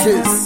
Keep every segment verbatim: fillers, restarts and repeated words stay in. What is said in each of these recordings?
Cheers.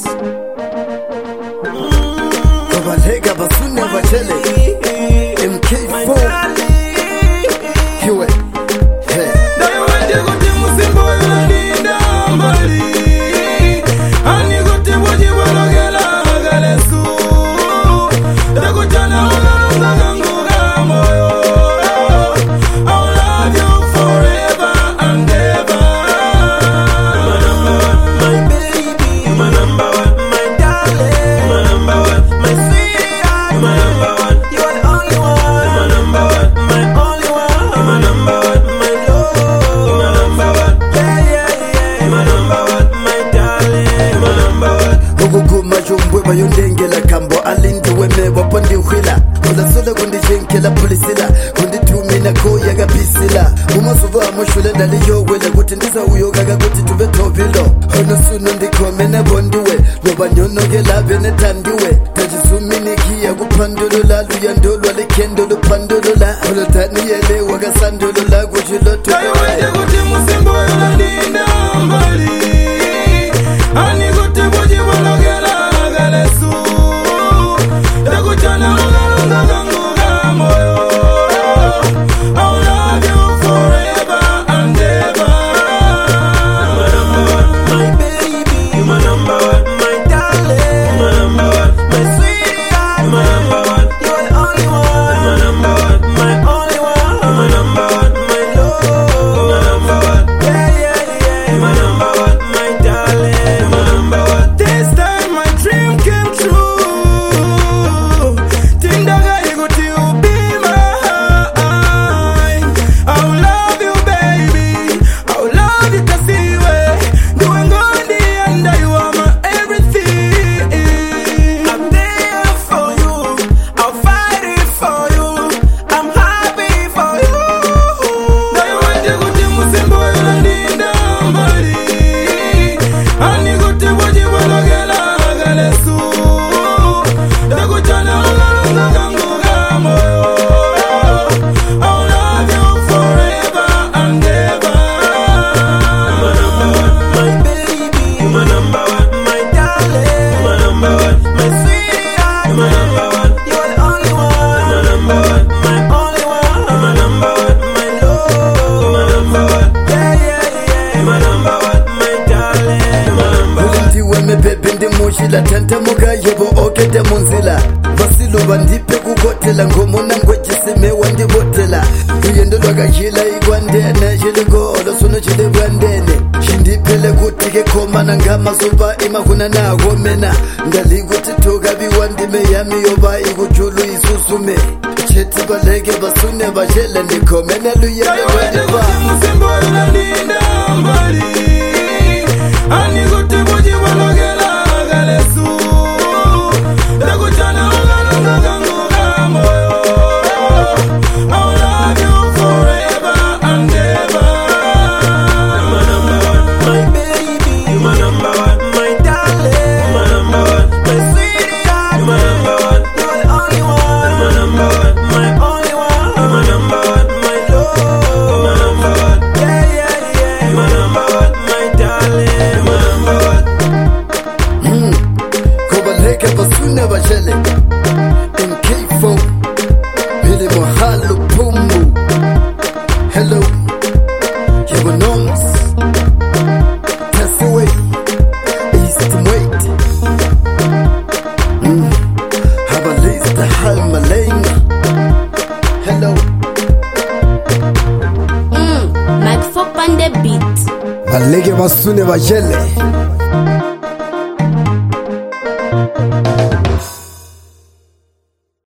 Kabalega basune bachele M K four Kiwe Hey Dayo wende kuti musimbo yolinda mbali Ani kuti boji walogela galesu Dago jana ogalonga ganguga moyo I'll love you forever and ever My number one, my baby My number one, my darling My number one, my sweetheart My number one, you are the only one My number one, my only one My number one, my love My number one, yeah, yeah, yeah My number one, my darling My number one Guguma jumbwe bayondengela kambo alindi weme wapondi ukhila Kula sola kundi jenkela pulisila Kundi tumina koya gapisila Umasuva amushule ndali yowele Kuti ndisa uyogaga kuti tube topilo Hono suno ndikomene bondiwe Loba nyono gelabe netandiwe Tajisumini kia kupandulula Luyandolwa likendolo pandulula Holo tani yele waga sandulula Gujilotu Dayo wende kuti musimbo yolinda mbali Ani kuti boji walogela galesu Dago jana ogalonga ganguga moyo I'll love you forever and ever My number one, my baby My number one, my darling My number one, my sweetheart My number one, you are the only one My number one, my only one My number one, my love My number one, yeah, yeah, yeah My number one, my darling My number one This time my dream came true Tindaga iguti ubi mine I'll love you baby I'll love you kasiwe Niwe ngondi and you are my everything I'm there for you I'll fight it for you I'm happy for you Dayo wende kuti musimbo yolinda mbali Ani kuti boji walogela galesu Dago jana ogalonga ganguga moyo I'll love you forever and ever My number one, my baby My number one, my darling My number one, my sweetheart My number one, you are the only one My number one, my only one My number one, my love My number one, yeah, yeah, yeah My number one, my darling My number one Ulinti weme pepe ndi mushila Tanta muka yebo okete munzila Vasilu vandipe kukotela Ngomona ngwechisime wandibotela Uyendo lwaka jila igwandene Jilingo olo suno chile bwandene Shindipele kutike koma na ngama Suba imahuna na gomena Ngali kutitoka biwandime Yami yoba ikujulu isusume Cheti balege basune bajele Ndikomena luyele Dayo wende wadiba kuti musimbo yolinda mbali Ani kuti boji walogela galesu Dago jana ogalonga ganguga moyo I'll love you forever and ever My number one, my baby My number one, my darling My number one, my sweetheart My number one, you are the only one My number one, my only one My number one, my love My number one, yeah, yeah, yeah My number one, my darling My number one Kobaleka basune bajele M K four Bili mohalo pumbu Hello Yebo noms Tasiwe East wait mm. Habalista halmalenga Hello Mm, Mike Fopp on the beat. Balege basune bajele